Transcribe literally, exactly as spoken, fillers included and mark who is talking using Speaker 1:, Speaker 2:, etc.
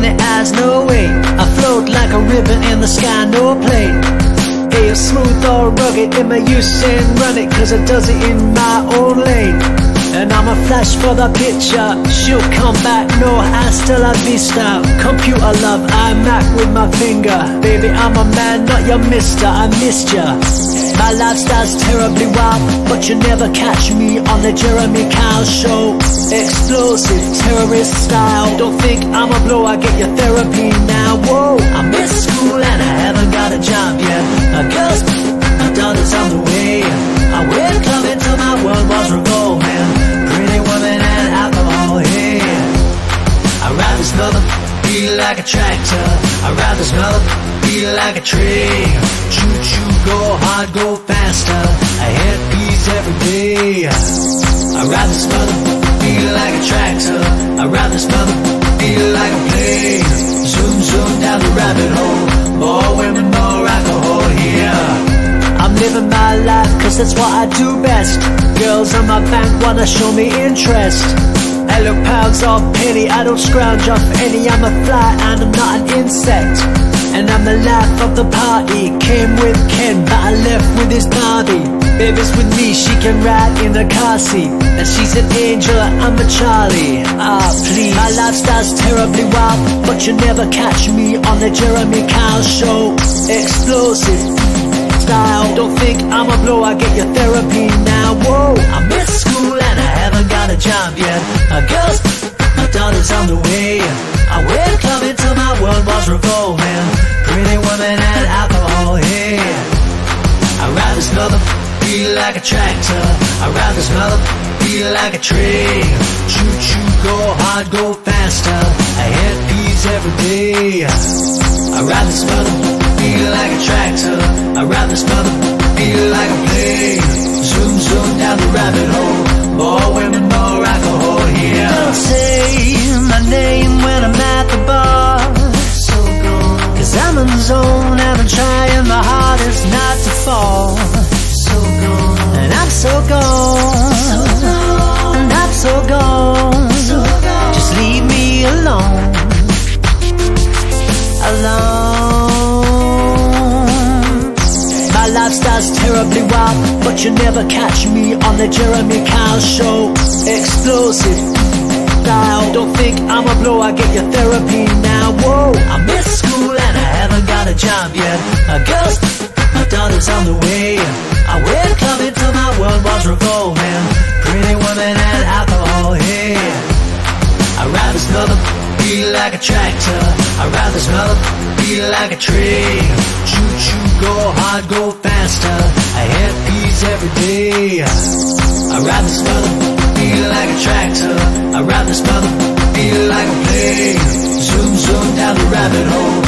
Speaker 1: in the eyes, no way. I float like a river in the sky, no plane. Hey, you're smooth or rugged, in my use and run it, cause it does it in my own lane. And I'm a flash for the picture, she'll come back, no hasta la vista. Computer love, I Mac with my finger. Baby, I'm a man, not your mister, I missed ya. My lifestyle's terribly wild, but you never catch me on the Jeremy Kyle show. Explosive, terrorist style. Don't think I'm a blow, I get your therapy now. Whoa, I miss school and I haven't got a job yet. A girl's my daughter's on the way. I wear club until my world was revolving. Pretty women and alcohol, hey. I'd rather smell the feel like a tractor. I'd rather smell the feel like a train. Choo choo, go hard, go faster. I hit peas every day. I'd rather smell the feel like a tractor. I'd rather smell the feel like a plane. Zoom zoom down the rabbit hole. More women, more alcohol here. I'm living my life cause that's what I do best. Girls on my bank wanna show me interest. I look pounds off penny, I don't scrounge off any. I'm a fly and I'm not an insect. And I'm the life of the party. Came with Ken but I left with his Barbie. Baby's with me, she can ride in the car seat. And she's an angel, I'm a Charlie. Ah, please. My lifestyle's terribly wild, but you never catch me on the Jeremy Kyle show. Explosive style. Don't think I'm a blow, I get your therapy now. Whoa, I miss school and I haven't got a job yet. A girl's my daughter's on the way. I wear club until my world was revolving. Pretty women and alcohol, hey. I'd rather smell the feel like a tractor. I'd rather smell the feel like a train. Choo choo, go hard, go faster. I hit peas every day. I'd rather smell the feel like a tractor. I'd rather smell the feel like a plane. Zoom zoom down the rabbit hole. More women, more alcohol here. Don't say my name when I'm at the bar. So gone. Cause I'm in the zone and I'm trying my hardest not to fall. So gone. And I'm so gone. So gone. And I'm so gone. So gone. Just leave me alone. Alone. My lifestyle's terribly wild, but you never catch me on the Jeremy Kyle show. Explosive style. Don't think I'm a blow, I get your therapy now. Whoa, I miss school and I haven't got a job yet. A girl's my daughter's on the way. I wear club until my world was revolving. Pretty women and alcohol, hey. I'd rather smell the feel like a tractor. I'd rather smell the feel like a train. Choo choo, go hard, go faster. I hit peas every day. I'd rather smell the feel like a tractor. I'd rather smell the feel like a plane. Zoom zoom down the rabbit hole.